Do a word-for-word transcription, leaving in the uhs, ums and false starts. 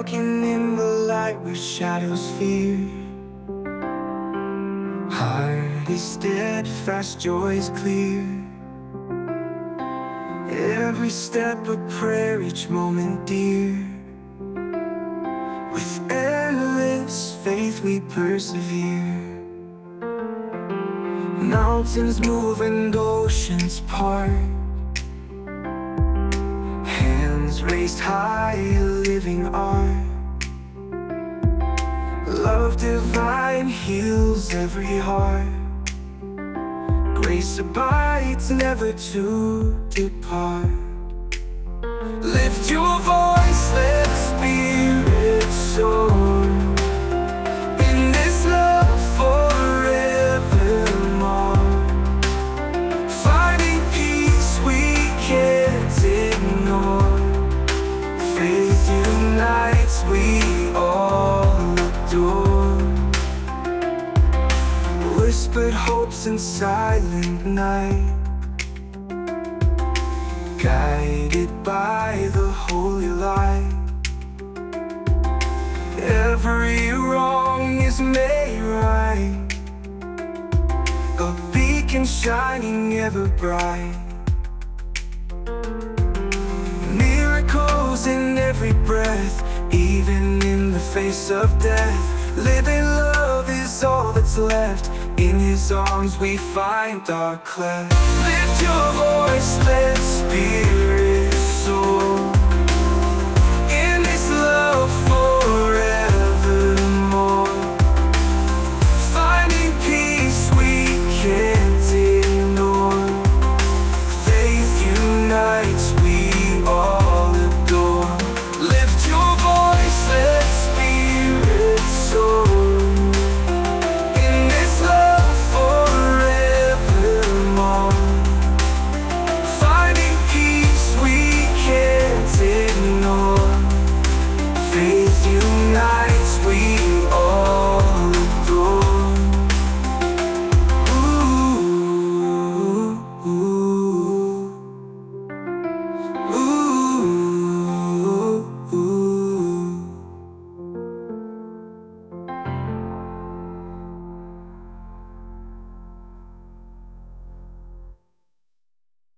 walking in the light where shadows fear. Heart is steadfast, joy is clear. Every step a prayer, each moment dear. With endless faith we persevere. Mountains move and oceans part. Hands raised high, a living art. Love divine heals every heart. Grace abides, never to depart. Lift your voice, let the Spirit soar. In this love forevermore. Finding peace we can't ignore. Faith unites, we all adore. Whispered hopes in silent night, guided by the holy light. Every wrong is made right, a beacon shining ever bright. Miracles in every breath, even in the face of death. Living love is all that's left. In His arms we find our cleft. Lift your voice, let's speak.